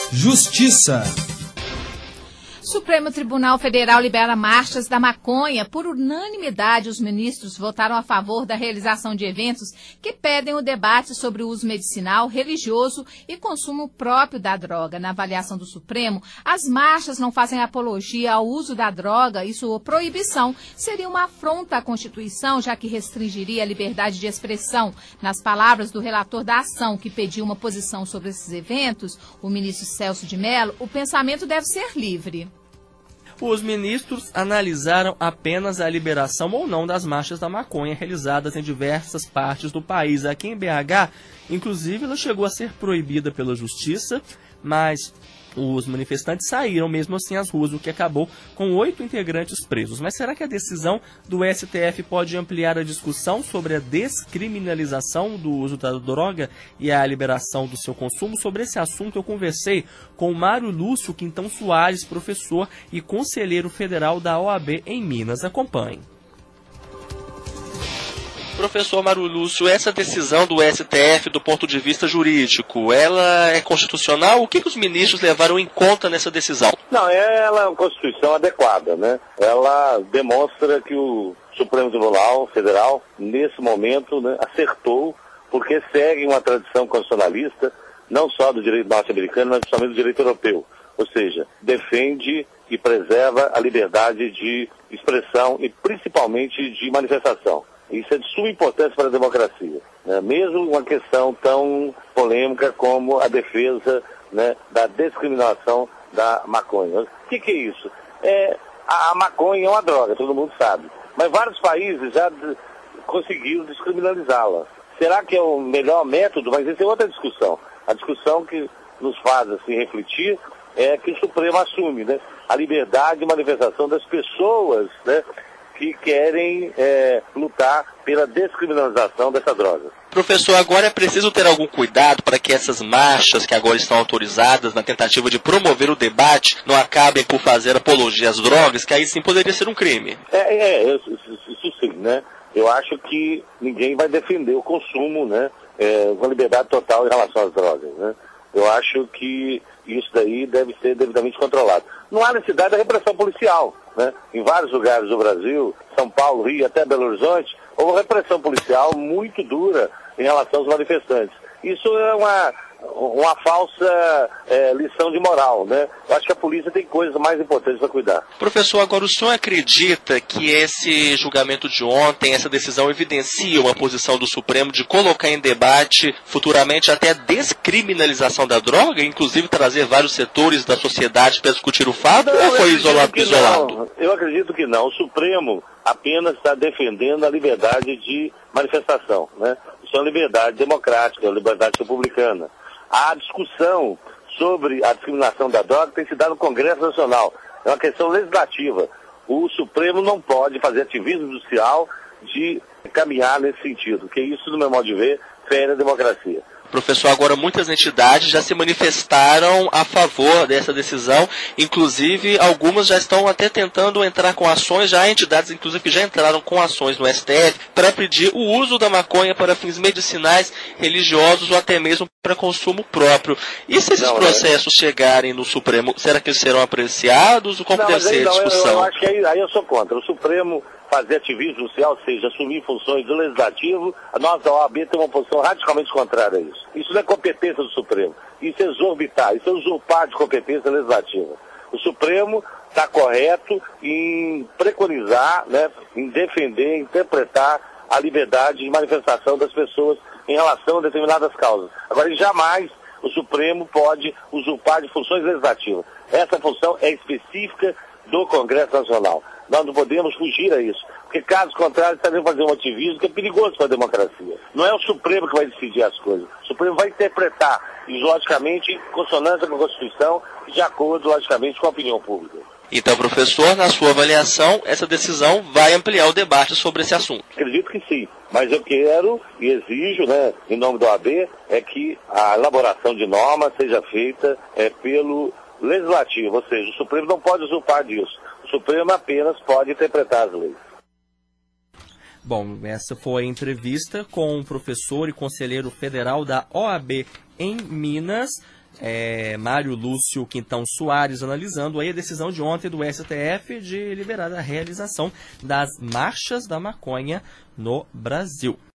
Justiça. Supremo Tribunal Federal libera marchas da maconha. Por unanimidade, os ministros votaram a favor da realização de eventos que pedem o debate sobre o uso medicinal, religioso e consumo próprio da droga. Na avaliação do Supremo, as marchas não fazem apologia ao uso da droga e sua proibição seria uma afronta à Constituição, já que restringiria a liberdade de expressão. Nas palavras do relator da ação, que pediu uma posição sobre esses eventos, o ministro Celso de Mello, o pensamento deve ser livre. Os ministros analisaram apenas a liberação ou não das marchas da maconha realizadas em diversas partes do país. Aqui em BH, inclusive, ela chegou a ser proibida pela Justiça, mas os manifestantes saíram mesmo assim às ruas, o que acabou com 8 integrantes presos. Mas será que a decisão do STF pode ampliar a discussão sobre a descriminalização do uso da droga e a liberação do seu consumo? Sobre esse assunto eu conversei com o Mário Lúcio Quintão Soares, professor e conselheiro federal da OAB em Minas. Acompanhe. Professor Mário Lúcio, essa decisão do STF do ponto de vista jurídico, ela é constitucional? O que os ministros levaram em conta nessa decisão? Não, ela é uma Constituição adequada, né? Ela demonstra que o Supremo Tribunal Federal, nesse momento, né, acertou, porque segue uma tradição constitucionalista, não só do direito norte-americano, mas principalmente do direito europeu. Ou seja, defende e preserva a liberdade de expressão e principalmente de manifestação. Isso é de suma importância para a democracia, né? Mesmo uma questão tão polêmica como a defesa, né, da descriminalização da maconha. O que é isso? A maconha é uma droga, todo mundo sabe. Mas vários países já conseguiram descriminalizá-la. Será que é o melhor método? Mas essa é outra discussão. A discussão que nos faz assim, refletir é que o Supremo assume, né, a liberdade de manifestação das pessoas, né, que querem lutar pela descriminalização dessa droga. Professor, agora é preciso ter algum cuidado para que essas marchas que agora estão autorizadas na tentativa de promover o debate não acabem por fazer apologia às drogas, que aí sim poderia ser um crime. Isso sim, né? Eu acho que ninguém vai defender o consumo, né, com liberdade total em relação às drogas, né? Eu acho que isso daí deve ser devidamente controlado. Não há necessidade da repressão policial, né? Em vários lugares do Brasil, São Paulo, Rio, até Belo Horizonte, houve uma repressão policial muito dura em relação aos manifestantes. Isso é uma falsa lição de moral, né? Eu acho que a polícia tem coisas mais importantes para cuidar. Professor, agora o senhor acredita que esse julgamento de ontem, essa decisão evidencia uma posição do Supremo de colocar em debate futuramente até a descriminalização da droga, inclusive trazer vários setores da sociedade para discutir o fato, ou foi isolado? Não, eu acredito que não. O Supremo apenas está defendendo a liberdade de manifestação, né? Isso é uma liberdade democrática, é uma liberdade republicana. A discussão sobre a discriminação da droga tem se dado no Congresso Nacional. É uma questão legislativa. O Supremo não pode fazer ativismo judicial de caminhar nesse sentido, porque isso, no meu modo de ver, fere a democracia. Professor, agora muitas entidades já se manifestaram a favor dessa decisão, inclusive algumas já estão até tentando entrar com ações, já há entidades inclusive que já entraram com ações no STF para pedir o uso da maconha para fins medicinais, religiosos ou até mesmo para consumo próprio. E se esses processos chegarem no Supremo, será que eles serão apreciados? Como deve ser a discussão? Eu acho que aí eu sou contra. O Supremo fazer ativismo social, ou seja, assumir funções do Legislativo, nós da OAB temos uma posição radicalmente contrária a isso. Isso não é competência do Supremo. Isso é exorbitar, isso é usurpar de competência legislativa. O Supremo está correto em preconizar, né, em defender, em interpretar a liberdade de manifestação das pessoas em relação a determinadas causas. Agora, jamais o Supremo pode usurpar de funções legislativas. Essa função é específica do Congresso Nacional. Nós não podemos fugir a isso, porque caso contrário estaremos fazendo um ativismo que é perigoso para a democracia. Não é o Supremo que vai decidir as coisas. O Supremo vai interpretar, e logicamente, em consonância com a Constituição e de acordo, logicamente, com a opinião pública. Então, professor, na sua avaliação, essa decisão vai ampliar o debate sobre esse assunto? Acredito que sim, mas eu quero e exijo, né, em nome do OAB, que a elaboração de normas seja feita pelo Legislativo, ou seja, o Supremo não pode usurpar disso. O Supremo apenas pode interpretar as leis. Bom, essa foi a entrevista com o professor e conselheiro federal da OAB em Minas, Mário Lúcio Quintão Soares, analisando aí a decisão de ontem do STF de liberar a realização das marchas da maconha no Brasil.